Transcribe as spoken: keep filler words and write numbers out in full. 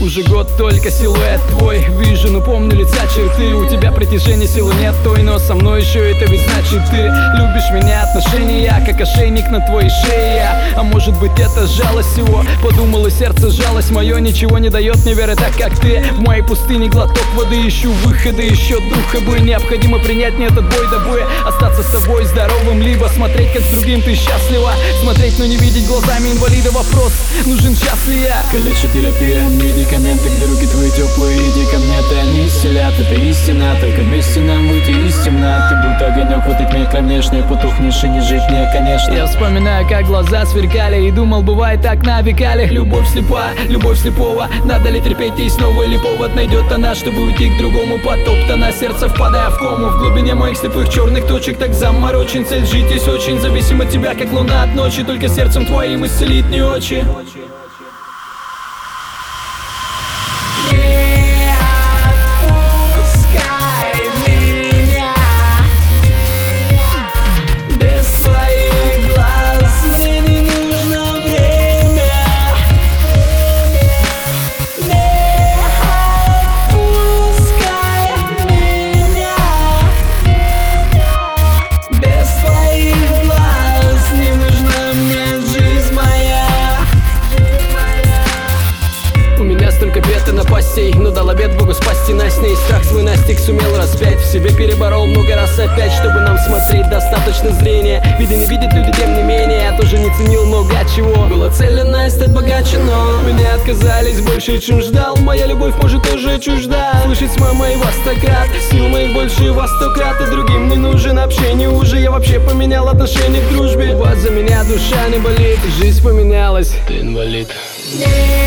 Уже год только силуэт твой вижу, но помню лица черты. У тебя притяжения силы нет той, но со мной еще это ведь значит ты любишь меня. Отношения как ошейник на твоей шее. А может быть это жалость всего. Подумал и сердце жалость мое ничего не дает мне веры так как ты. В моей пустыне глоток воды, ищу выхода, еще духа бы. Необходимо принять мне этот бой, дабы остаться с тобой здоровым. Либо смотреть как с другим ты счастлива. Смотреть, но не видеть глазами инвалида. Вопрос, нужен час ли я? Калеча терапия, медикаменты, где руки твои теплые. Иди ко мне, ты они исцелят, это истина. Только вместе нам выйти из темноты. Будто огонек в этой тьме, конечно, и потухнешь, и не жить мне, конечно. Я вспоминаю, как глаза сверкали, и думал, бывает так на векале. Любовь слепа, любовь слепого. Надо ли терпеть ей снова, или повод найдет она, чтобы уйти к другому? Потоптано сердце, впадая в кому. В глубине моих слепых черных точек так заморочен. Цель жить здесь очень зависим от тебя, как луна от ночи. Только сердцем твоим исцелит не очи. Но дал обет Богу спасти нас с ней. Страх свой настиг, сумел распять. В себе переборол много раз опять. Чтобы нам смотреть, достаточно зрения. Виды не видят люди, тем не менее. Я тоже не ценил много чего. Была цель одна, стать богаче, но меня отказались больше, чем ждал. Моя любовь может тоже чужда. Слышать с мамой во сто крат. Сил моих больше во сто крат. И другим не нужен общение уже. Я вообще поменял отношение к дружбе. У вас за меня душа не болит, и жизнь поменялась. Ты инвалид. Yeah.